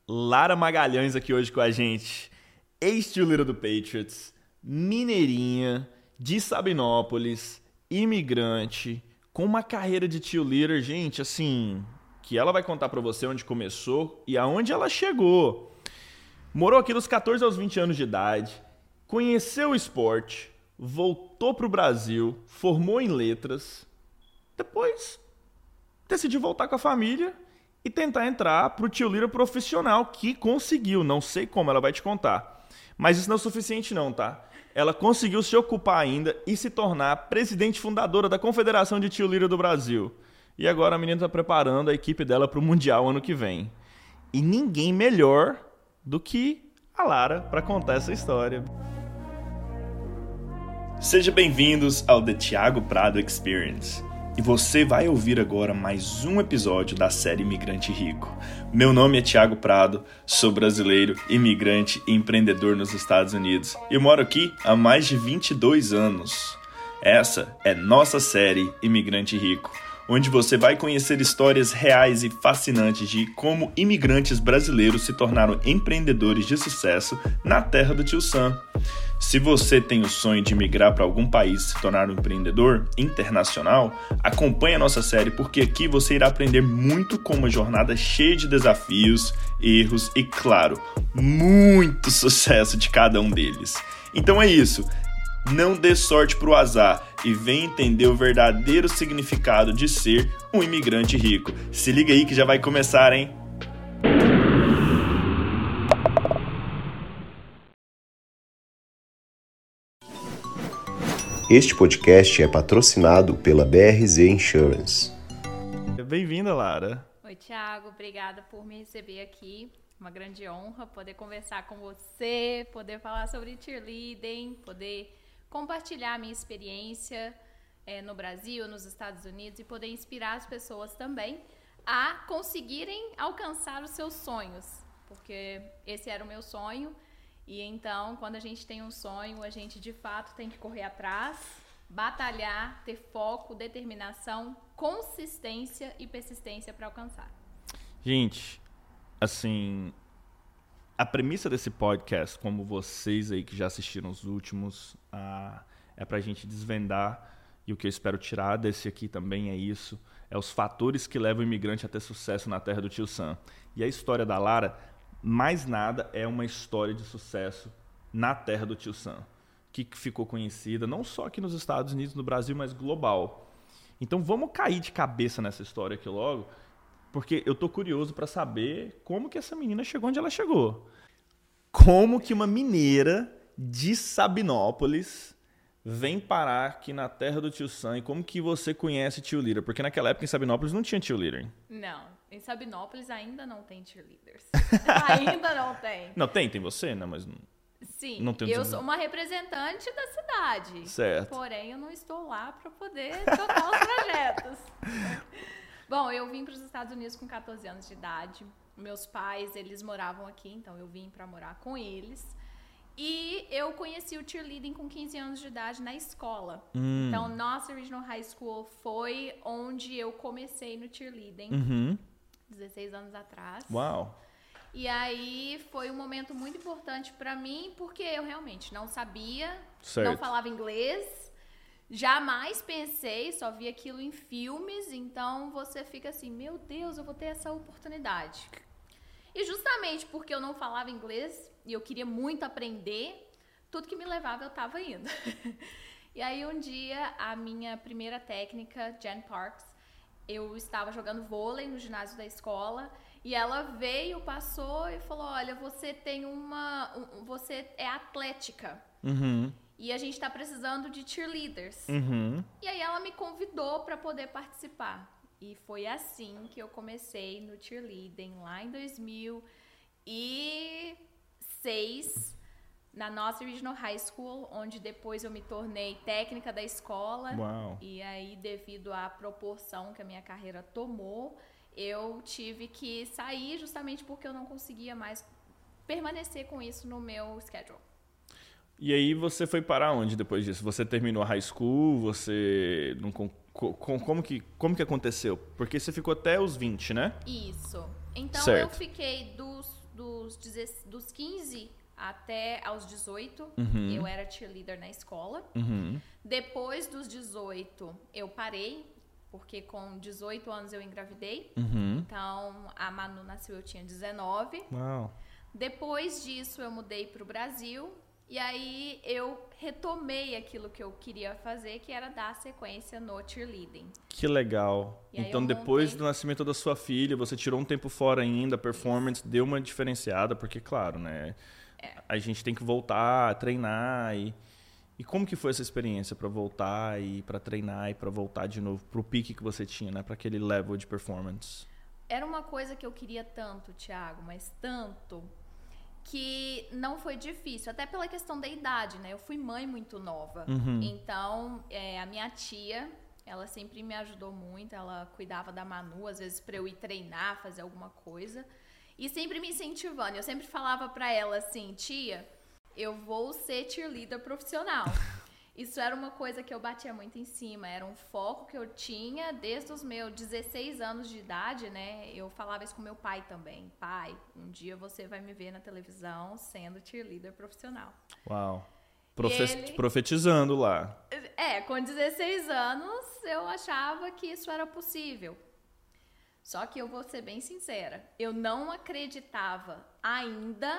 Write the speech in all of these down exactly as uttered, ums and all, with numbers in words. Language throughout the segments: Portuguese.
Lara Magalhães aqui hoje com a gente, ex-cheerleader do Patriots, mineirinha, de Sabinópolis, imigrante, com uma carreira de cheerleader, gente, assim, que ela vai contar pra você onde começou e aonde ela chegou. Morou aqui dos catorze aos vinte anos de idade, conheceu o esporte, voltou pro Brasil, formou em letras, depois decidiu voltar com a família e tentar entrar pro cheerleader profissional, que conseguiu, não sei como, ela vai te contar. Mas isso não é o suficiente não, tá? Ela conseguiu se ocupar ainda e se tornar presidente fundadora da Confederação de Cheerleader do Brasil. E agora a menina está preparando a equipe dela para o Mundial ano que vem. E ninguém melhor do que a Lara para contar essa história. Sejam bem-vindos ao The Thiago Prado Experience. E você vai ouvir agora mais um episódio da série Imigrante Rico. Meu nome é Thiago Prado, sou brasileiro, imigrante e empreendedor nos Estados Unidos. E eu moro aqui há mais de vinte e dois anos. Essa é nossa série Imigrante Rico, onde você vai conhecer histórias reais e fascinantes de como imigrantes brasileiros se tornaram empreendedores de sucesso na terra do Tio Sam. Se você tem o sonho de migrar para algum país e se tornar um empreendedor internacional, acompanhe a nossa série porque aqui você irá aprender muito com uma jornada cheia de desafios, erros e, claro, muito sucesso de cada um deles. Então é isso. Não dê sorte pro azar e vem entender o verdadeiro significado de ser um imigrante rico. Se liga aí que já vai começar, hein? Este podcast é patrocinado pela B R Z Insurance. Bem-vinda, Lara. Oi, Thiago. Obrigada por me receber aqui. Uma grande honra poder conversar com você, poder falar sobre cheerleading, poder compartilhar a minha experiência é, no Brasil, nos Estados Unidos e poder inspirar as pessoas também a conseguirem alcançar os seus sonhos, porque esse era o meu sonho. E então, quando a gente tem um sonho, a gente de fato tem que correr atrás, batalhar, ter foco, determinação, consistência e persistência para alcançar. Gente, assim, a premissa desse podcast, como vocês aí que já assistiram os últimos, ah, é pra gente desvendar, e o que eu espero tirar desse aqui também é isso, é os fatores que levam o imigrante a ter sucesso na terra do Tio Sam. E a história da Lara, mais nada, é uma história de sucesso na terra do Tio Sam, que ficou conhecida não só aqui nos Estados Unidos, no Brasil, mas global. Então vamos cair de cabeça nessa história aqui logo, porque eu tô curioso para saber como que essa menina chegou onde ela chegou. Como que uma mineira de Sabinópolis vem parar aqui na terra do Tio Sam e como que você conhece cheerleader? Porque naquela época em Sabinópolis não tinha cheerleader. Não, em Sabinópolis ainda não tem cheerleaders. Ainda não tem. Não, tem, tem você, né? Mas Sim, não tem eu sou uma representante da cidade. Certo. Porém, eu não estou lá para poder tocar os projetos. Bom, eu vim para os Estados Unidos com catorze anos de idade. Meus pais, eles moravam aqui, então eu vim para morar com eles. E eu conheci o cheerleading com quinze anos de idade na escola. Hum. Então, nossa Regional High School foi onde eu comecei no cheerleading, uhum. dezesseis anos atrás. Uau! E aí foi um momento muito importante para mim, porque eu realmente não sabia, certo. Não falava inglês. Jamais pensei, só vi aquilo em filmes, então você fica assim, meu Deus, eu vou ter essa oportunidade. E justamente porque eu não falava inglês e eu queria muito aprender, tudo que me levava eu estava indo. E aí um dia, a minha primeira técnica, Jen Parks, eu estava jogando vôlei no ginásio da escola e ela veio, passou e falou, olha, você tem uma... Um, você é atlética. Uhum. E a gente está precisando de cheerleaders. Uhum. E aí ela me convidou para poder participar. E foi assim que eu comecei no cheerleading, lá em dois mil e seis, na nossa Regional High School, onde depois eu me tornei técnica da escola. Uau. E aí, devido à proporção que a minha carreira tomou, eu tive que sair justamente porque eu não conseguia mais permanecer com isso no meu schedule. E aí você foi para onde depois disso? Você terminou a high school? Você não, como, que, como que aconteceu? Porque você ficou até os vinte, né? Isso. Então certo. eu fiquei dos, dos, dos quinze até aos dezoito, uhum. eu era cheerleader na escola. Uhum. Depois dos dezoito, eu parei, porque com dezoito anos eu engravidei. Uhum. Então, a Manu nasceu, eu tinha dezenove. Uau. Depois disso, eu mudei para o Brasil. E aí, eu retomei aquilo que eu queria fazer, que era dar sequência no cheerleading. Que legal. Então, depois montei... do nascimento da sua filha, você tirou um tempo fora ainda, a performance deu uma diferenciada, porque, claro, né? É. A gente tem que voltar a treinar. E, e como que foi essa experiência para voltar e para treinar e para voltar de novo pro pique que você tinha, né? Para aquele level de performance? Era uma coisa que eu queria tanto, Thiago, mas tanto... que não foi difícil, até pela questão da idade, né? Eu fui mãe muito nova. Uhum. Então, é, a minha tia, ela sempre me ajudou muito. Ela cuidava da Manu, às vezes pra eu ir treinar, fazer alguma coisa. E sempre me incentivando. Eu sempre falava pra ela assim, tia, eu vou ser cheerleader profissional. Isso era uma coisa que eu batia muito em cima, era um foco que eu tinha desde os meus dezesseis anos de idade, né? Eu falava isso com meu pai também. Pai, um dia você vai me ver na televisão sendo cheerleader profissional. Uau. Profe- ele... Profetizando lá. É, com dezesseis anos eu achava que isso era possível. Só que eu vou ser bem sincera, eu não acreditava ainda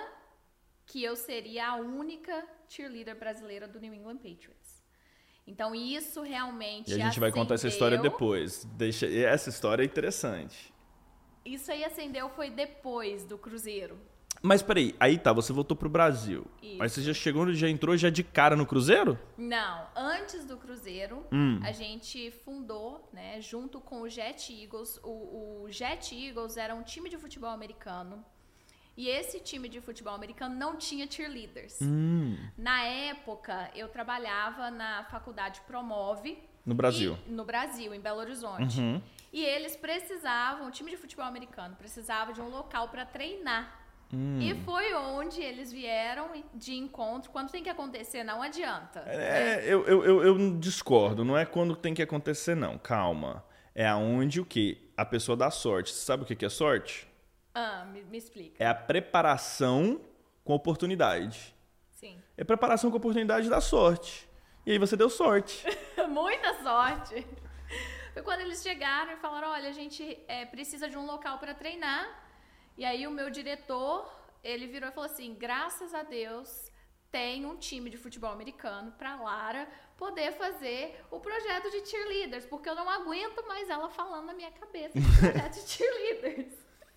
que eu seria a única cheerleader brasileira do New England Patriots. Então isso realmente E a gente acendeu... vai contar essa história depois. Deixa... Essa história é interessante. Isso aí acendeu foi depois do Cruzeiro. Mas peraí, aí tá, você voltou pro Brasil. Isso. Mas você já chegou, já entrou já de cara no Cruzeiro? Não, antes do Cruzeiro, hum. a gente fundou, né, junto com o Jet Eagles. O, o Jet Eagles era um time de futebol americano. E esse time de futebol americano não tinha cheerleaders. Hum. Na época, eu trabalhava na faculdade Promove. No Brasil? E, no Brasil, em Belo Horizonte. Uhum. E eles precisavam, o time de futebol americano precisava de um local para treinar. Hum. E foi onde eles vieram de encontro. Quando tem que acontecer, não adianta. É, né? eu, eu, eu, eu discordo. Não é quando tem que acontecer, não. Calma. É aonde o quê? A pessoa dá sorte. Você sabe o que é sorte? Ah, me, me explica. É a preparação com oportunidade. Sim. É preparação com oportunidade da sorte. E aí você deu sorte. Muita sorte. Foi quando eles chegaram e falaram, olha, a gente é, precisa de um local para treinar. E aí o meu diretor, ele virou e falou assim, graças a Deus tem um time de futebol americano para Lara poder fazer o projeto de cheerleaders, porque eu não aguento mais ela falando na minha cabeça de projeto de cheerleaders.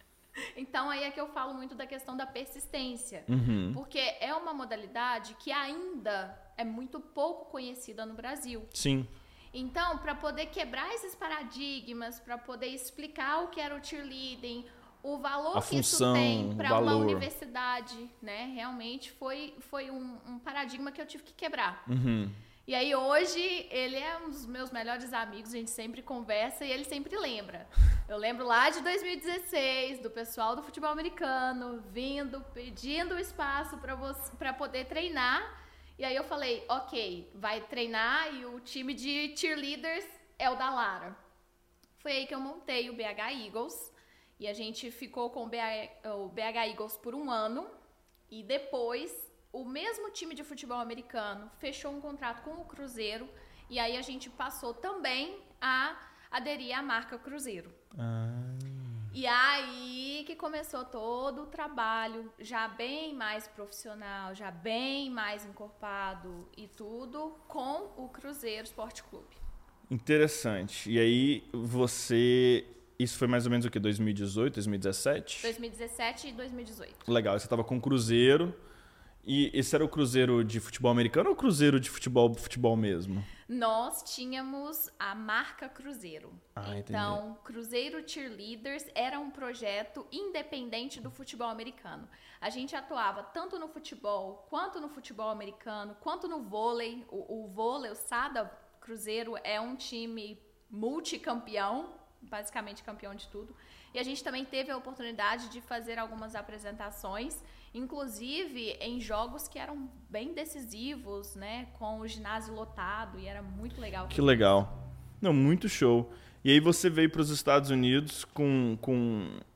Então aí é que eu falo muito da questão da persistência, uhum. porque é uma modalidade que ainda é muito pouco conhecida no Brasil. Sim. Então, para poder quebrar esses paradigmas, para poder explicar o que era o cheerleading, o valor a que função, isso tem para uma universidade, né? Realmente foi, foi um, um paradigma que eu tive que quebrar. Uhum. E aí hoje ele é um dos meus melhores amigos, a gente sempre conversa e ele sempre lembra. Eu lembro lá de dois mil e dezesseis, do pessoal do futebol americano vindo, pedindo espaço para você, para poder treinar. E aí eu falei, ok, vai treinar e o time de cheerleaders é o da Lara. Foi aí que eu montei o B H Eagles. E a gente ficou com o B H, o B H Eagles por um ano. E depois, o mesmo time de futebol americano fechou um contrato com o Cruzeiro. E aí a gente passou também a aderir à marca Cruzeiro. Ah. E aí que começou todo o trabalho, já bem mais profissional, já bem mais encorpado e tudo, com o Cruzeiro Esporte Clube. Interessante. E aí você... Isso foi mais ou menos o quê? dois mil e dezoito, dois mil e dezessete? dois mil e dezessete e dois mil e dezoito. Legal. Você estava com o Cruzeiro. E esse era o Cruzeiro de futebol americano ou o Cruzeiro de futebol, futebol mesmo? Nós tínhamos a marca Cruzeiro. Ah, então, entendi. Cruzeiro Cheerleaders era um projeto independente do futebol americano. A gente atuava tanto no futebol, quanto no futebol americano, quanto no vôlei. O, o vôlei, o Sada Cruzeiro é um time multicampeão, basicamente campeão de tudo. E a gente também teve a oportunidade de fazer algumas apresentações, inclusive em jogos que eram bem decisivos, né, com o ginásio lotado, e era muito legal. Que legal. Não, muito show. E aí você veio para os Estados Unidos com, com,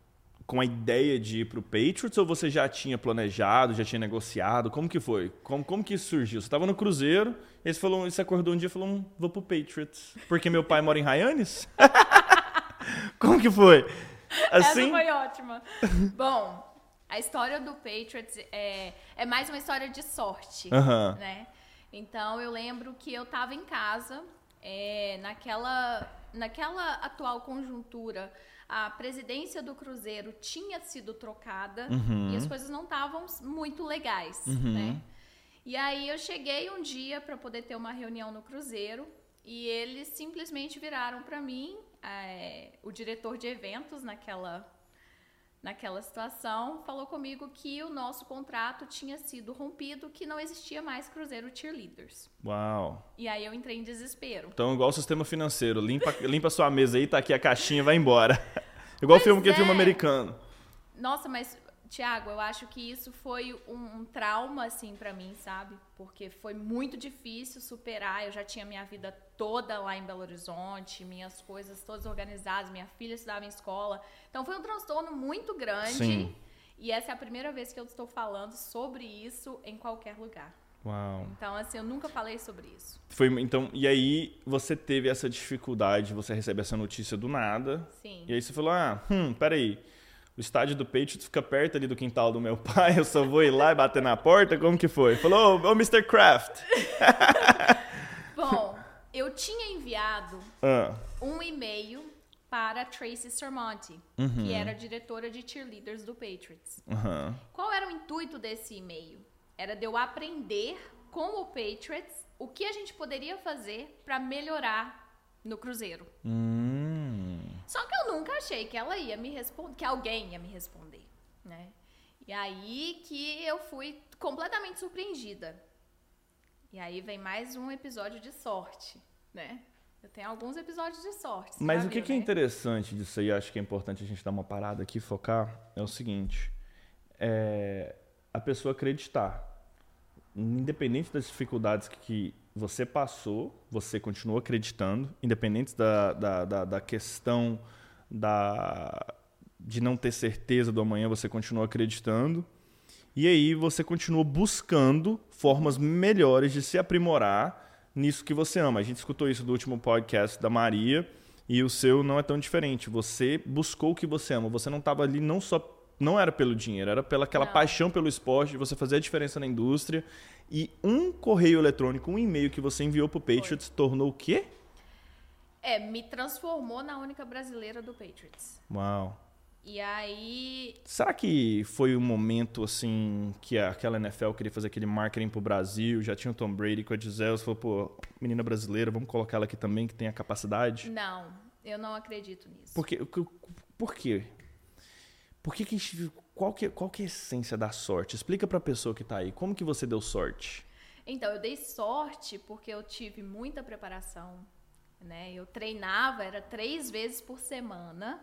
com a ideia de ir pro Patriots ou você já tinha planejado, já tinha negociado? Como que foi? Como, como que isso surgiu? Você estava no Cruzeiro, e você, falou, você acordou um dia e falou, hum, vou pro Patriots. Porque meu pai mora em Hyannis? Como que foi? Assim? Essa foi ótima. Bom, a história do Patriots é, é mais uma história de sorte, uhum. né? Então, eu lembro que eu estava em casa, é, naquela, naquela atual conjuntura, a presidência do Cruzeiro tinha sido trocada uhum. e as coisas não estavam muito legais, uhum. né? E aí eu cheguei um dia para poder ter uma reunião no Cruzeiro e eles simplesmente viraram para mim, é, o diretor de eventos naquela, naquela situação, falou comigo que o nosso contrato tinha sido rompido, que não existia mais Cruzeiro Cheerleaders. Uau! E aí eu entrei em desespero. Então, igual o sistema financeiro, limpa, limpa sua mesa aí, tá aqui a caixinha, vai embora. Igual Pois filme que é é filme americano. Nossa, mas, Thiago, eu acho que isso foi um, um trauma, assim, pra mim, sabe? Porque foi muito difícil superar. Eu já tinha minha vida toda lá em Belo Horizonte, minhas coisas todas organizadas, minha filha estudava em escola. Então, foi um transtorno muito grande. Sim. E essa é a primeira vez que eu estou falando sobre isso em qualquer lugar. Uau. Então, assim, eu nunca falei sobre isso. Foi, então, e aí você teve essa dificuldade, você recebe essa notícia do nada. Sim. E aí você falou, ah, hum, peraí, o estádio do Patriots fica perto ali do quintal do meu pai, eu só vou ir lá e bater na porta? Como que foi? Falou, ô, oh, mister Kraft. Bom, eu tinha enviado ah. um e-mail para Tracy Sermonti, uhum. que era a diretora de cheerleaders do Patriots. Uhum. Qual era o intuito desse e-mail? Era de eu aprender com o Patriots o que a gente poderia fazer para melhorar no Cruzeiro. Hum. Só que eu nunca achei que ela ia me responder, que alguém ia me responder, né? E aí que eu fui completamente surpreendida. E aí vem mais um episódio de sorte, né? Eu tenho alguns episódios de sorte. Mas o viu, que, que né? é interessante disso aí, acho que é importante a gente dar uma parada aqui, focar, é o seguinte, é a pessoa acreditar. Independente das dificuldades que você passou, você continua acreditando, independente da, da, da, da questão da, de não ter certeza do amanhã, você continua acreditando. E aí você continua buscando formas melhores de se aprimorar nisso que você ama. A gente escutou isso do último podcast da Maria e o seu não é tão diferente. Você buscou o que você ama. Você não estava ali não só... Não era pelo dinheiro, era pela aquela não. paixão pelo esporte, de você fazer a diferença na indústria. E um correio eletrônico, um e-mail que você enviou pro Patriots, tornou o quê? É, me transformou na única brasileira do Patriots. Uau. E aí... Será que foi um momento, assim, que aquela N F L queria fazer aquele marketing pro Brasil, já tinha o Tom Brady com a Gisele, você falou, pô, menina brasileira, vamos colocar ela aqui também, que tem a capacidade? Não, eu não acredito nisso. Por quê? Por quê? Por que que, qual, que, qual que é a essência da sorte? Explica pra pessoa que tá aí, como que você deu sorte? Então, eu dei sorte porque eu tive muita preparação, né? Eu treinava, era três vezes por semana.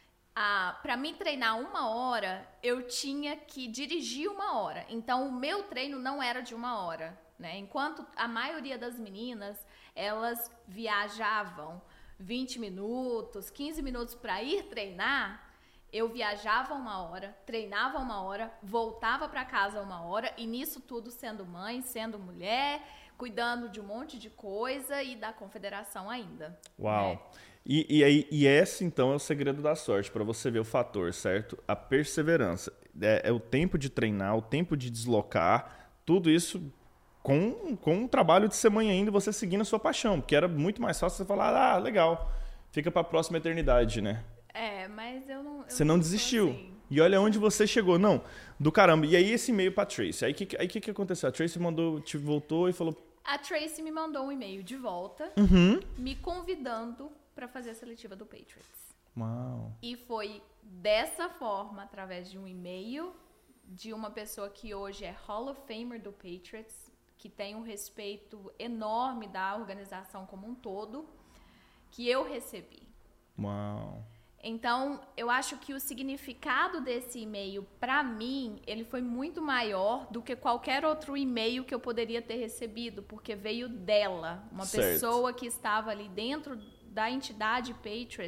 Ah, para mim treinar uma hora, eu tinha que dirigir uma hora. Então, o meu treino não era de uma hora, né? Enquanto a maioria das meninas, elas viajavam vinte minutos, quinze minutos para ir treinar, eu viajava uma hora, treinava uma hora, voltava para casa uma hora, e nisso tudo sendo mãe, sendo mulher, cuidando de um monte de coisa e da confederação ainda. Uau! Né? E, e, aí, e esse, então, é o segredo da sorte, para você ver o fator, certo? A perseverança. É, é o tempo de treinar, o tempo de deslocar, tudo isso com, com um trabalho de ser mãe ainda, você seguindo a sua paixão, porque era muito mais fácil você falar, ah, legal, fica para a próxima eternidade, né? É, mas eu não... Eu você não, não desistiu. Assim. E olha onde você chegou. Não, do caramba. E aí esse e-mail pra Tracy. Aí o que, aí que, que aconteceu? A Tracy mandou, te voltou e falou... A Tracy me mandou um e-mail de volta, uhum. me convidando para fazer a seletiva do Patriots. Uau. E foi dessa forma, através de um e-mail, de uma pessoa que hoje é Hall of Famer do Patriots, que tem um respeito enorme da organização como um todo, que eu recebi. Uau. Então, eu acho que o significado desse e-mail, para mim, ele foi muito maior do que qualquer outro e-mail que eu poderia ter recebido, porque veio dela, uma certo. pessoa que estava ali dentro da entidade Patriots,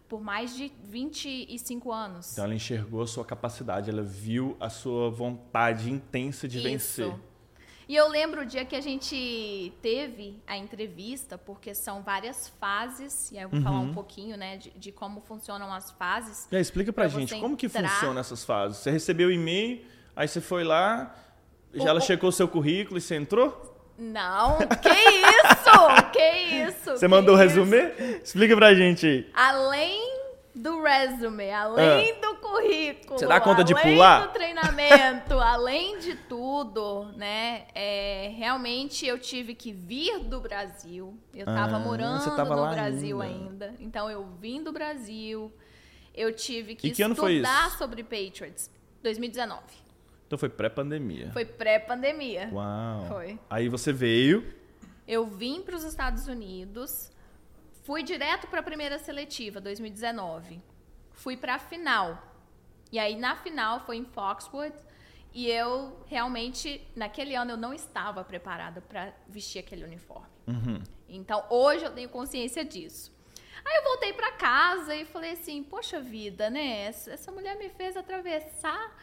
por mais de vinte e cinco anos. Então, ela enxergou a sua capacidade, ela viu a sua vontade intensa de Isso. vencer. E eu lembro o dia que a gente teve a entrevista, porque são várias fases, e aí eu vou uhum. falar um pouquinho, né, de, de como funcionam as fases. E aí, explica pra, pra gente, como que funcionam essas fases? Você recebeu o e-mail, aí você foi lá, já o, ela checou o seu currículo e você entrou? Não, que isso? Que isso? Você que mandou o resumê? Explica pra gente aí. Além do resume, além ah. do currículo, você dá conta de além pular? do treinamento, além de tudo, né? É, realmente eu tive que vir do Brasil. Eu tava ah, morando tava no Brasil ainda. ainda. Então eu vim do Brasil. Eu tive que, e que estudar sobre Patriots. dois mil e dezenove. Então foi pré-pandemia. Foi pré-pandemia. Uau. Foi. Aí você veio. Eu vim para os Estados Unidos. Fui direto para a primeira seletiva, dois mil e dezenove. Fui para a final. E aí, na final, foi em Foxwood. E eu, realmente, naquele ano, eu não estava preparada para vestir aquele uniforme. Uhum. Então, hoje eu tenho consciência disso. Aí eu voltei para casa e falei assim, poxa vida, né? Essa mulher me fez atravessar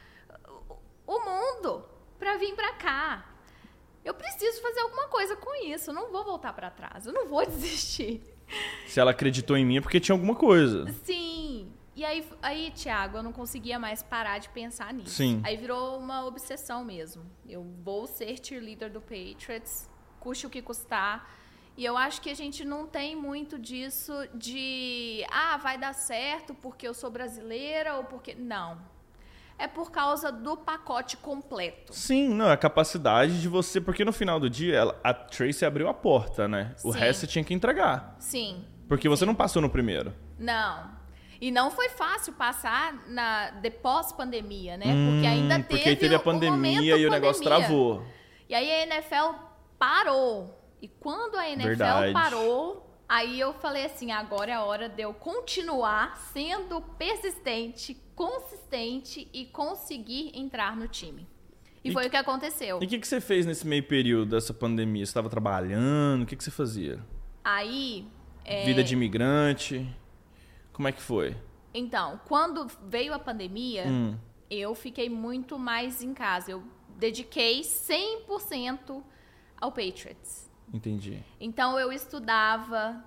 o mundo para vir para cá. Eu preciso fazer alguma coisa com isso. Eu não vou voltar para trás. Eu não vou desistir. Se ela acreditou em mim é porque tinha alguma coisa. Sim. E aí, aí, Thiago, eu não conseguia mais parar de pensar nisso. Sim. Aí virou uma obsessão mesmo. Eu vou ser cheerleader do Patriots, custe o que custar. E eu acho que a gente não tem muito disso de... Ah, vai dar certo porque eu sou brasileira ou porque... Não. É por causa do pacote completo. Sim, não, é a capacidade de você... Porque no final do dia, ela, a Tracy abriu a porta, né? O Sim. resto você tinha que entregar. Sim. Porque você Sim. não passou no primeiro. Não. E não foi fácil passar na, de pós-pandemia, né? Hum, porque ainda teve, porque teve a pandemia e o negócio travou. E aí a N F L parou. E quando a N F L Verdade. parou... Aí eu falei assim, agora é a hora de eu continuar sendo persistente, consistente e conseguir entrar no time. E, e foi que, o que aconteceu. E o que, que você fez nesse meio período dessa pandemia? Você estava trabalhando? O que, que você fazia? Aí... É... Vida de imigrante? Como é que foi? Então, quando veio a pandemia, hum. eu fiquei muito mais em casa. Eu dediquei cem por cento ao Patriots. Entendi. Então, eu estudava,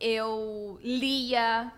eu lia,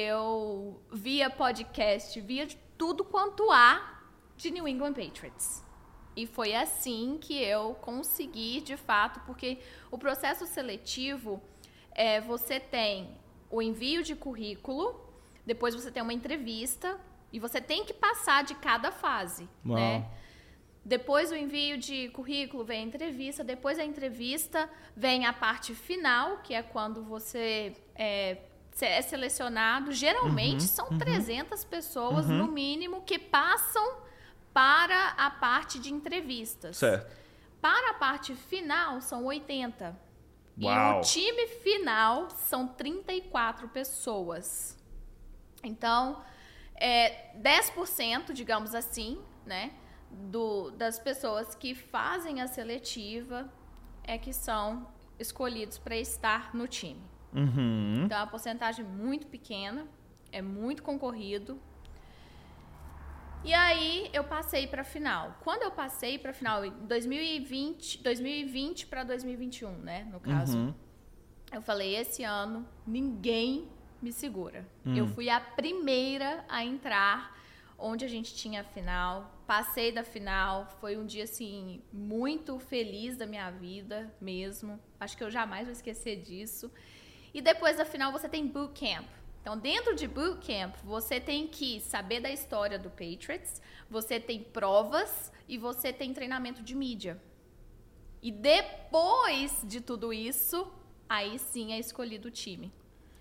eu via podcast, via de tudo quanto há de New England Patriots. E foi assim que eu consegui, de fato, porque o processo seletivo, é, você tem o envio de currículo, depois você tem uma entrevista e você tem que passar de cada fase, Uau. né? Depois do envio de currículo vem a entrevista, depois da entrevista vem a parte final, que é quando você é, é selecionado. Geralmente uhum, são uhum. trezentas pessoas, uhum. no mínimo, que passam para a parte de entrevistas. Certo. Para a parte final, são oitenta. Uau. E o time final são trinta e quatro pessoas. Então, é dez por cento, digamos assim, né? Do, das pessoas que fazem a seletiva é que são escolhidos para estar no time. Uhum. Então, é uma porcentagem muito pequena, é muito concorrido. E aí, eu passei para a final. Quando eu passei para a final, em dois mil e vinte, dois mil e vinte para dois mil e vinte e um, né, no caso, uhum. eu falei, esse ano, ninguém me segura. Hum. Eu fui a primeira a entrar onde a gente tinha a final, passei da final, foi um dia, assim, muito feliz da minha vida mesmo, acho que eu jamais vou esquecer disso. E depois da final você tem bootcamp. Então, dentro de bootcamp, você tem que saber da história do Patriots, você tem provas e você tem treinamento de mídia. E depois de tudo isso, aí sim é escolhido o time.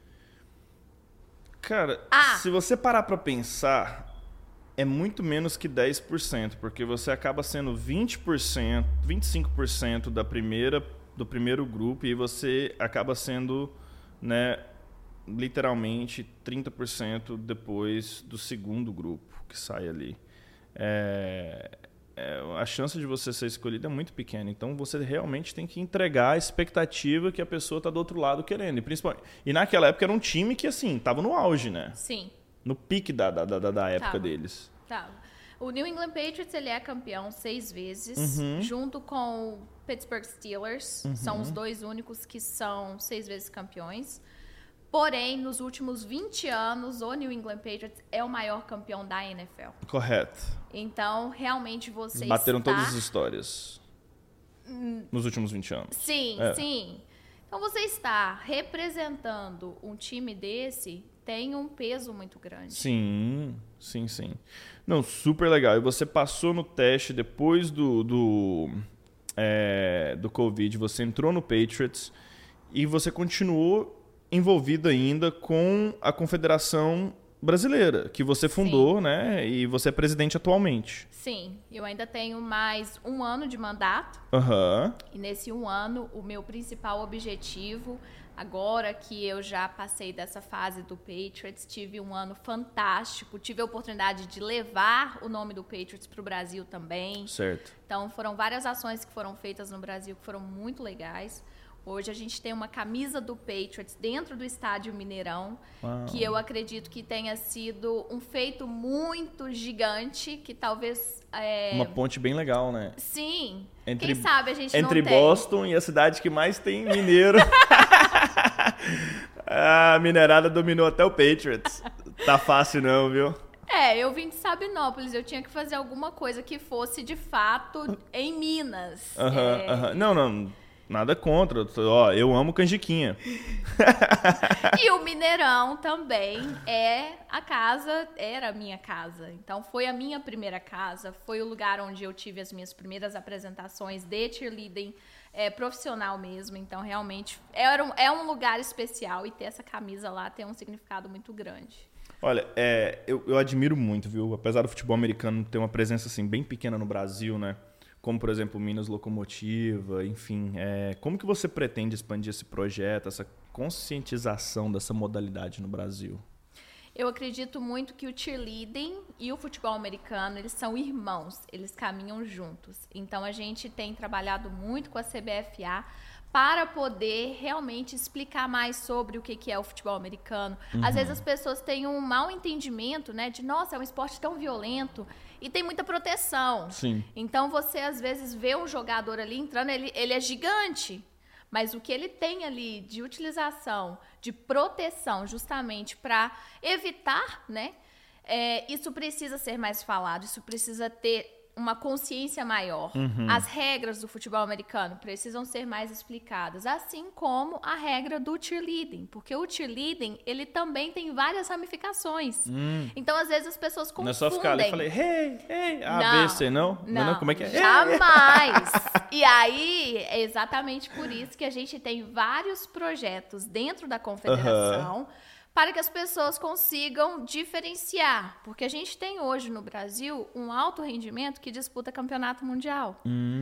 Cara, ah. se você parar pra pensar... É muito menos que dez por cento, porque você acaba sendo vinte por cento, vinte e cinco por cento da primeira, do primeiro grupo e você acaba sendo, né, literalmente trinta por cento depois do segundo grupo que sai ali. É, é, chance de você ser escolhido é muito pequena. Então, você realmente tem que entregar a expectativa que a pessoa está do outro lado querendo. E, principalmente, e naquela época era um time que, assim, tava no auge, né? Sim. No pique da, da, da, da época tava. deles. Tava. O New England Patriots, ele é campeão seis vezes, uhum. junto com o Pittsburgh Steelers. Uhum. São os dois únicos que são seis vezes campeões. Porém, nos últimos vinte anos, o New England Patriots é o maior campeão da N F L. Correto. Então, realmente, você Eles bateram está... todas as histórias nos últimos vinte anos. Sim, é. sim. Então, você está representando um time desse, tem um peso muito grande. Sim, sim, sim. Não, super legal. E você passou no teste depois do, do, é, do Covid, você entrou no Patriots e você continuou envolvido ainda com a Confederação Brasileira, que você fundou, Sim. né? E você é presidente atualmente. Sim, eu ainda tenho mais um ano de mandato. Uhum. E nesse um ano, o meu principal objetivo, agora que eu já passei dessa fase do Patriots, tive um ano fantástico, tive a oportunidade de levar o nome do Patriots para o Brasil também. Certo. Então, foram várias ações que foram feitas no Brasil que foram muito legais. Hoje a gente tem uma camisa do Patriots dentro do estádio Mineirão, Uau. que eu acredito que tenha sido um feito muito gigante, que talvez... É... Uma ponte bem legal, né? Sim. Entre, Quem sabe a gente não tem. Entre Boston e a cidade que mais tem mineiro. A minerada dominou até o Patriots. Tá fácil não, viu? É, eu vim de Sabinópolis, eu tinha que fazer alguma coisa que fosse, de fato, em Minas. Uhum, é... uhum. Não, não... Nada contra. Ó, eu amo canjiquinha. E o Mineirão também é a casa, era a minha casa. Então, foi a minha primeira casa. Foi o lugar onde eu tive as minhas primeiras apresentações de cheerleading é, profissional mesmo. Então, realmente, era um, é um lugar especial. E ter essa camisa lá tem um significado muito grande. Olha, é, eu, eu admiro muito, viu? Apesar do futebol americano ter uma presença assim, bem pequena no Brasil, né? Como, por exemplo, Minas Locomotiva, enfim. É, como que você pretende expandir esse projeto, essa conscientização dessa modalidade no Brasil? Eu acredito muito que o cheerleading e o futebol americano, eles são irmãos, eles caminham juntos. Então, a gente tem trabalhado muito com a C B F A para poder realmente explicar mais sobre o que é o futebol americano. Uhum. Às vezes as pessoas têm um mau entendimento, né? De, nossa, é um esporte tão violento e tem muita proteção. Sim. Então, você às vezes vê um jogador ali entrando, ele, ele é gigante, mas o que ele tem ali de utilização, de proteção, justamente para evitar, né? É, isso precisa ser mais falado, isso precisa ter uma consciência maior. Uhum. As regras do futebol americano precisam ser mais explicadas, assim como a regra do cheerleading, porque o cheerleading, ele também tem várias ramificações. Hum. Então, às vezes, as pessoas confundem. Não é só ficar ali e falei, hey, hey, A, não, B, C, não? Não, não, como é que é? Jamais! E aí, é exatamente por isso que a gente tem vários projetos dentro da confederação, uhum. para que as pessoas consigam diferenciar. Porque a gente tem hoje no Brasil um alto rendimento que disputa campeonato mundial.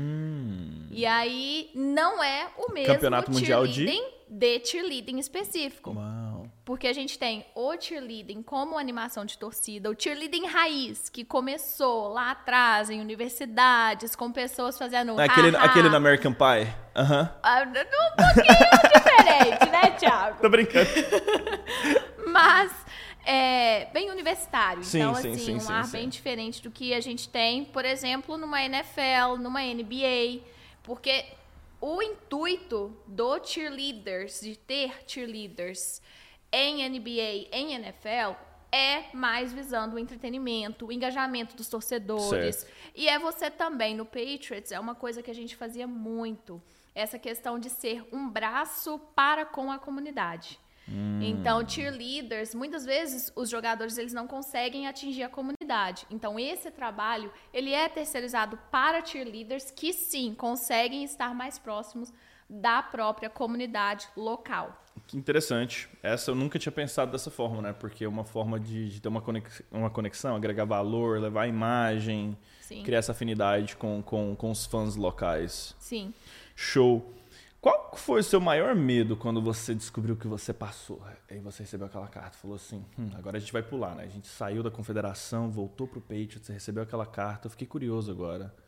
Hum. E aí não é o mesmo campeonato mundial de... de cheerleading específico. Uau. Porque a gente tem o cheerleading como animação de torcida, o cheerleading raiz, que começou lá atrás em universidades, com pessoas fazendo... Aquele, aquele no American Pie. Uhum. Um pouquinho diferente, né, Thiago? Tô brincando. Mas é bem universitário. Sim, então, sim, assim, sim, um sim, ar sim. bem diferente do que a gente tem, por exemplo, numa N F L, numa N B A. Porque o intuito do cheerleaders, de ter cheerleaders em N B A, em N F L, é mais visando o entretenimento, o engajamento dos torcedores. Certo. E é você também, no Patriots, é uma coisa que a gente fazia muito. Essa questão de ser um braço para com a comunidade. Hum. Então, cheerleaders, muitas vezes os jogadores eles não conseguem atingir a comunidade. Então, esse trabalho ele é terceirizado para cheerleaders que sim, conseguem estar mais próximos da própria comunidade local. Que interessante. Essa eu nunca tinha pensado dessa forma, né? Porque é uma forma de, de ter uma conexão, uma conexão, agregar valor, levar a imagem, sim. criar essa afinidade com, com, com os fãs locais. Sim. Show. Qual foi o seu maior medo quando você descobriu que você passou? Aí você recebeu aquela carta e falou assim, hum, agora a gente vai pular, né? A gente saiu da confederação, voltou pro Patriots, você recebeu aquela carta, eu fiquei curioso agora. O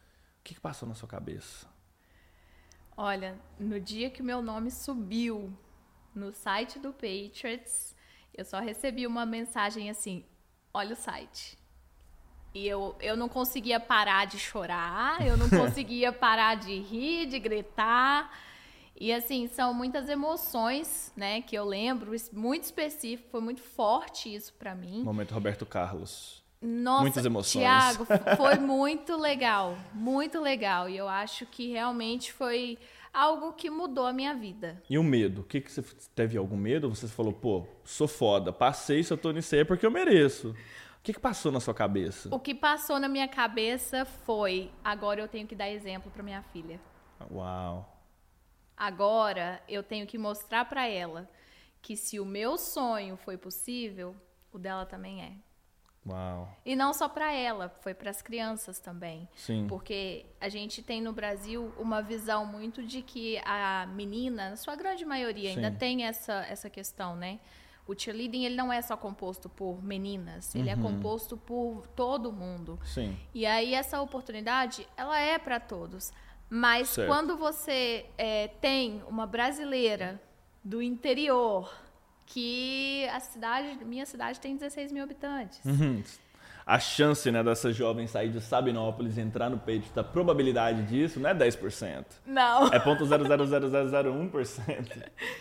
que, que passou na sua cabeça? Olha, no dia que o meu nome subiu no site do Patriots, eu só recebi uma mensagem assim, olha o site. E eu, eu não conseguia parar de chorar, eu não conseguia parar de rir, de gritar. E assim, são muitas emoções, né, que eu lembro, muito específico, foi muito forte isso pra mim. Momento Roberto Carlos. Nossa, muitas emoções. Thiago, foi muito legal, muito legal. E eu acho que realmente foi algo que mudou a minha vida. E o medo? O que, que você teve algum medo? Você falou, pô, sou foda, passei, se eu tô nisso aí é porque eu mereço. O que, que passou na sua cabeça? O que passou na minha cabeça foi, agora eu tenho que dar exemplo pra minha filha. Uau. Agora eu tenho que mostrar pra ela que se o meu sonho foi possível, o dela também é. Uau. E não só para ela, foi para as crianças também. Sim. Porque a gente tem no Brasil uma visão muito de que a menina, na sua grande maioria, ainda Sim. tem essa, essa questão, né? O cheerleading, ele não é só composto por meninas, ele Uhum. é composto por todo mundo. Sim. E aí essa oportunidade, ela é para todos. Mas Certo. quando você é, tem uma brasileira do interior, que a cidade, minha cidade tem dezesseis mil habitantes. Uhum. A chance, né, dessa jovem sair de Sabinópolis e entrar no Patriots, a probabilidade disso não é dez por cento. Não. É zero vírgula zero zero zero zero um por cento.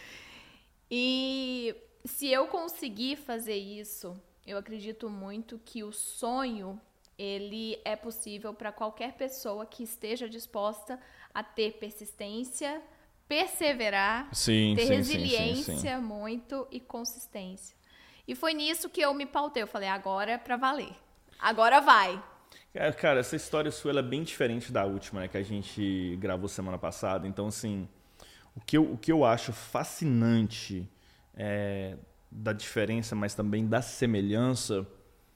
E se eu conseguir fazer isso, eu acredito muito que o sonho, ele é possível para qualquer pessoa que esteja disposta a ter persistência, perseverar, Sim, ter sim, resiliência sim, sim, sim. muito e consistência. E foi nisso que eu me pautei. Eu falei, agora é pra valer. Agora vai. Cara, essa história sua ela é bem diferente da última, né, que a gente gravou semana passada. Então, assim, o que eu, o que eu acho fascinante é, da diferença, mas também da semelhança,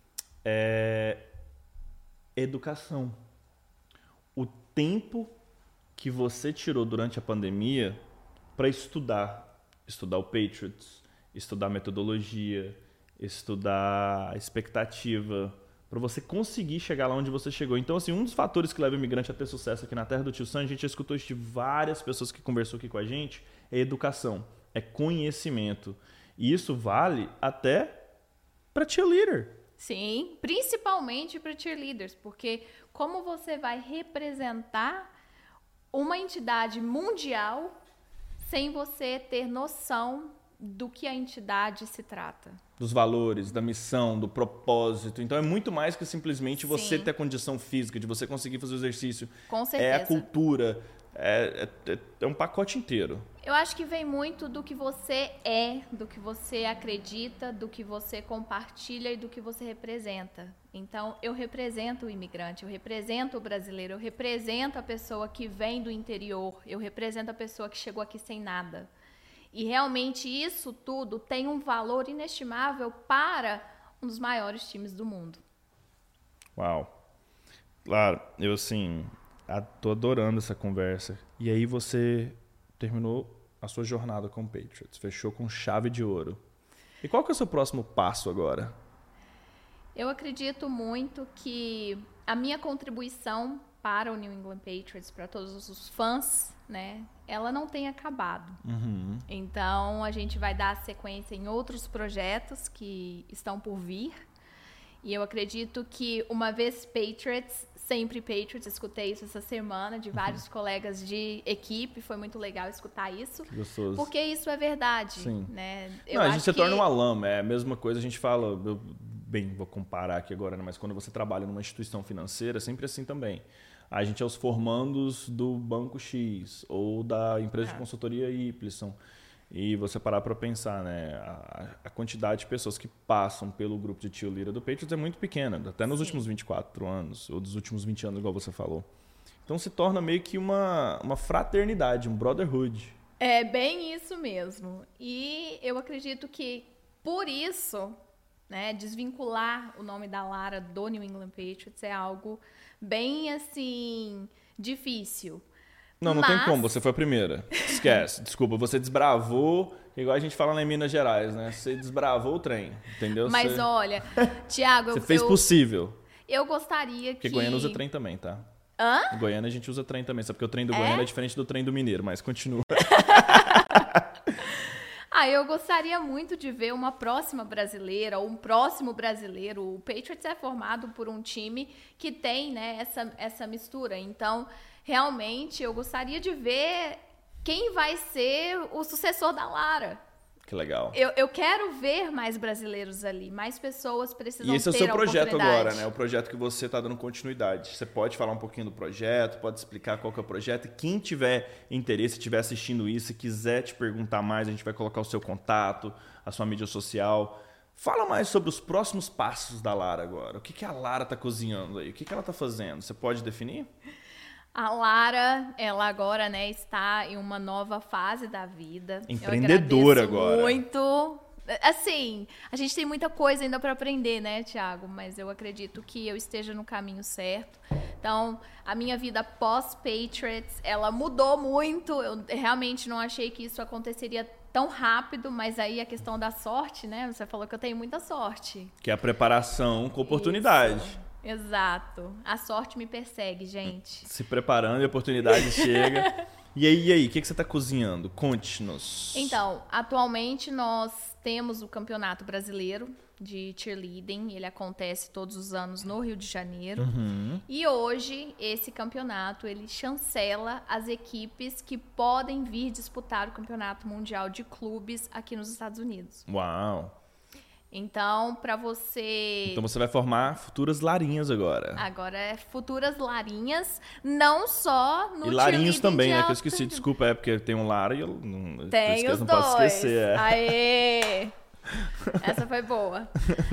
é educação. O tempo que você tirou durante a pandemia para estudar, estudar o Patriots, estudar metodologia, estudar expectativa, para você conseguir chegar lá onde você chegou. Então, assim, um dos fatores que leva o imigrante a ter sucesso aqui na terra do Tio Sam, a gente já escutou isso de várias pessoas que conversou aqui com a gente, é educação, é conhecimento. E isso vale até para cheerleader. Sim, principalmente para cheerleaders, porque como você vai representar uma entidade mundial sem você ter noção do que a entidade se trata. Dos valores, da missão, do propósito. Então é muito mais que simplesmente Sim. você ter a condição física, de você conseguir fazer o exercício. Com certeza. É a cultura, é, é, é um pacote inteiro. Eu acho que vem muito do que você é, do que você acredita, do que você compartilha e do que você representa. Então, eu represento o imigrante, eu represento o brasileiro, eu represento a pessoa que vem do interior, eu represento a pessoa que chegou aqui sem nada. E realmente isso tudo tem um valor inestimável para um dos maiores times do mundo. Uau. Claro, eu assim, tô adorando essa conversa. E aí você terminou a sua jornada com o Patriots, fechou com chave de ouro. E qual que é o seu próximo passo agora? Eu acredito muito que a minha contribuição para o New England Patriots, para todos os fãs, né, ela não tem acabado. Uhum. Então, a gente vai dar sequência em outros projetos que estão por vir. E eu acredito que uma vez Patriots, sempre Patriots, escutei isso essa semana de vários uhum. colegas de equipe, foi muito legal escutar isso. Que gostoso. Porque isso é verdade. Sim. Né? Eu Não, a gente acho se que... torna um alamo, é a mesma coisa, a gente fala, eu, bem, vou comparar aqui agora, né, mas quando você trabalha numa instituição financeira, é sempre assim também. A gente é os formandos do Banco X ou da empresa é. de consultoria Y. E você parar para pensar, né, a, a quantidade de pessoas que passam pelo grupo de cheerleader do Patriots é muito pequena, até nos Sim. últimos vinte e quatro anos, ou dos últimos vinte anos, igual você falou. Então se torna meio que uma, uma fraternidade, um brotherhood. É bem isso mesmo. E eu acredito que por isso, né, desvincular o nome da Lara do New England Patriots é algo bem, assim, difícil. Não, não Mas... tem como, você foi a primeira. Esquece, desculpa, você desbravou, igual a gente fala lá em Minas Gerais, né? Você desbravou o trem, entendeu? Mas você... olha, Thiago... Você fez eu, possível. Eu gostaria Porque que... Goiânia usa trem também, tá? Hã? Em Goiânia a gente usa trem também, sabe? Porque o trem do é? Goiânia é diferente do trem do Mineiro, mas continua. Ah, eu gostaria muito de ver uma próxima brasileira ou um próximo brasileiro. O Patriots é formado por um time que tem, né, essa, essa mistura. Então, realmente, eu gostaria de ver quem vai ser o sucessor da Lara. Que legal. Eu, eu quero ver mais brasileiros ali, mais pessoas precisam ter a E esse é o seu projeto oportunidade. agora, né? O projeto que você está dando continuidade. Você pode falar um pouquinho do projeto, pode explicar qual que é o projeto. E quem tiver interesse, estiver assistindo isso e quiser te perguntar mais, a gente vai colocar o seu contato, a sua mídia social. Fala mais sobre os próximos passos da Lara agora. O que, que a Lara está cozinhando aí? O que, que ela está fazendo? Você pode definir? A Lara, ela agora, né, está em uma nova fase da vida. Empreendedora agora. Muito. Assim, a gente tem muita coisa ainda para aprender, né, Thiago? Mas eu acredito que eu esteja no caminho certo. Então, a minha vida pós-Patriots, ela mudou muito. Eu realmente não achei que isso aconteceria tão rápido, mas aí a questão da sorte, né? Você falou que eu tenho muita sorte. Que é a preparação com oportunidade. Isso. Exato. A sorte me persegue, gente. Se preparando e a oportunidade chega. E aí, e aí, o que, que você está cozinhando? Conte-nos. Então, atualmente nós temos o Campeonato Brasileiro de Cheerleading. Ele acontece todos os anos no Rio de Janeiro. Uhum. E hoje, esse campeonato, ele chancela as equipes que podem vir disputar o Campeonato Mundial de Clubes aqui nos Estados Unidos. Uau! Então, para você... Então você vai formar futuras larinhas agora. Agora é futuras larinhas, não só no E larinhos também, de né? Que eu alto... esqueci, desculpa, é porque tem um Lara e eu não, tem eu os não dois. posso esquecer. É. Aê! Essa foi boa.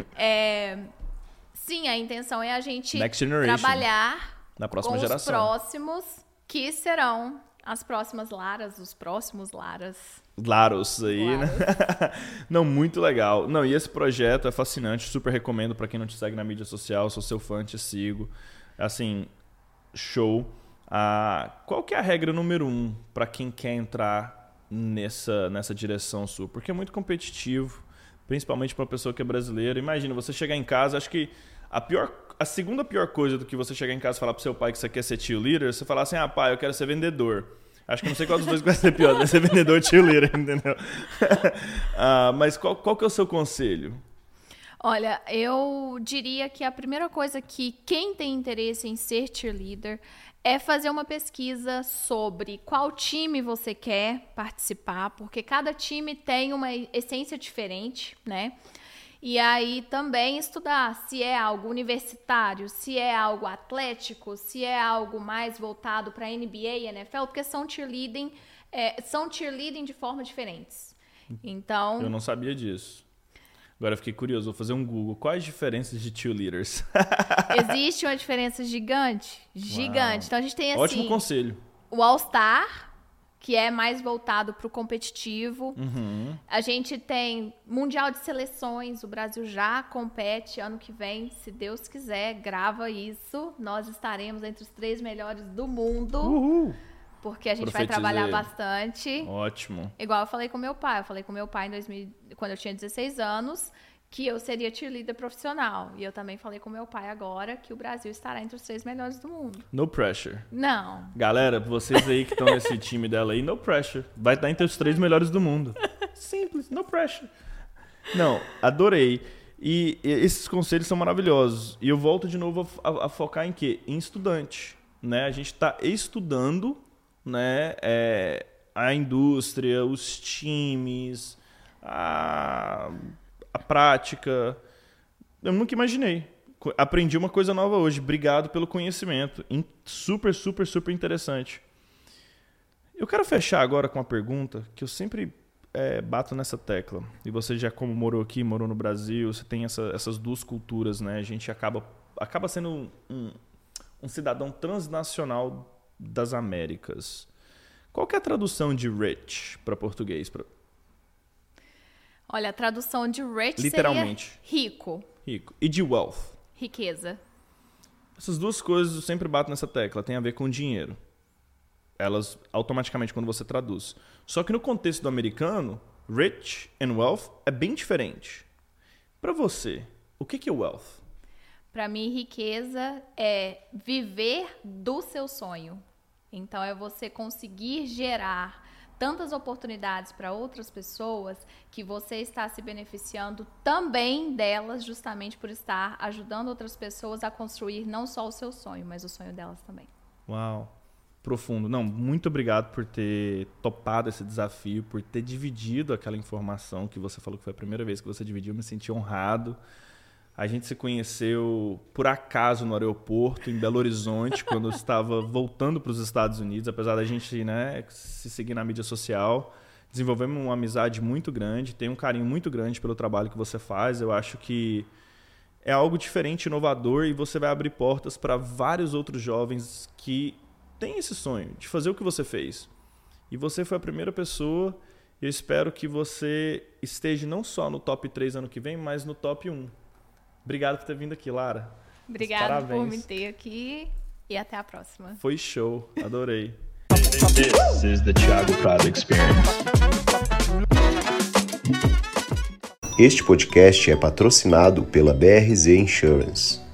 É... Sim, a intenção é a gente trabalhar na próxima com geração. os próximos, que serão as próximas Laras, os próximos Laras. Laros aí, Laros. né? Não, muito legal. Não, e esse projeto é fascinante, super recomendo para quem não te segue na mídia social, sou seu fã, te sigo. Assim, show. Ah, qual que é a regra número um para quem quer entrar nessa, nessa direção sua? Porque é muito competitivo, principalmente para uma pessoa que é brasileira. Imagina, você chegar em casa, acho que a pior, a segunda pior coisa do que você chegar em casa e falar pro seu pai que você quer ser cheerleader, você falar assim, ah, pai, eu quero ser vendedor. Acho que não sei qual dos dois vai ser pior, vai ser vendedor ou cheerleader, entendeu? ah, mas qual, qual que é o seu conselho? Olha, eu diria que a primeira coisa que quem tem interesse em ser cheerleader é fazer uma pesquisa sobre qual time você quer participar, porque cada time tem uma essência diferente, né? E aí também estudar se é algo universitário, se é algo atlético, se é algo mais voltado para N B A e N F L, porque são cheerleading, é, são cheerleading de formas diferentes. Então, eu não sabia disso. Agora eu fiquei curioso, vou fazer um Google. Quais diferenças de cheerleaders? Existe uma diferença gigante, gigante. Uau. Então a gente tem assim, ótimo conselho. O All-Star, que é mais voltado para o competitivo. Uhum. A gente tem Mundial de Seleções, o Brasil já compete ano que vem, se Deus quiser, grava isso. Nós estaremos entre os três melhores do mundo. Uhul. Porque a gente Profetizei. vai trabalhar bastante. Ótimo. Igual eu falei com meu pai. Eu falei com meu pai em dois mil, quando eu tinha dezesseis anos, que eu seria cheerleader profissional. E eu também falei com meu pai agora que o Brasil estará entre os três melhores do mundo. No pressure. Não. Galera, vocês aí que estão nesse time dela aí, no pressure. Vai estar entre os três melhores do mundo. Simples, no pressure. Não, adorei. E, e esses conselhos são maravilhosos. E eu volto de novo a, a, a focar em quê? Em estudante. Né? A gente está estudando, né, é, a indústria, os times, a... a prática. Eu nunca imaginei. Aprendi uma coisa nova hoje. Obrigado pelo conhecimento. Super, super, super interessante. Eu quero fechar agora com uma pergunta que eu sempre é, bato nessa tecla. E você já como morou aqui, morou no Brasil, você tem essa, essas duas culturas, né? A gente acaba, acaba sendo um, um cidadão transnacional das Américas. Qual que é a tradução de rich para português? Pra... Olha, a tradução de rich literalmente seria rico. Rico. E de wealth? Riqueza. Essas duas coisas eu sempre bato nessa tecla. Tem a ver com dinheiro. Elas, automaticamente, quando você traduz. Só que no contexto do americano, rich and wealth é bem diferente. Para você, o que é wealth? Para mim, riqueza é viver do seu sonho. Então, é você conseguir gerar tantas oportunidades para outras pessoas que você está se beneficiando também delas, justamente por estar ajudando outras pessoas a construir não só o seu sonho, mas o sonho delas também. Uau, profundo. Não, muito obrigado por ter topado esse desafio, por ter dividido aquela informação que você falou que foi a primeira vez que você dividiu. Eu me senti honrado. A gente se conheceu, por acaso, no aeroporto, em Belo Horizonte, quando eu estava voltando para os Estados Unidos, apesar da gente, né, se seguir na mídia social. Desenvolvemos uma amizade muito grande, tenho um carinho muito grande pelo trabalho que você faz. Eu acho que é algo diferente, inovador, e você vai abrir portas para vários outros jovens que têm esse sonho de fazer o que você fez. E você foi a primeira pessoa, e eu espero que você esteja não só no top três ano que vem, mas no top um. Obrigado por ter vindo aqui, Lara. Obrigada por me ter aqui e até a próxima. Foi show, adorei. This is the Thiago Prado Experience. Este podcast é patrocinado pela B R Z Insurance.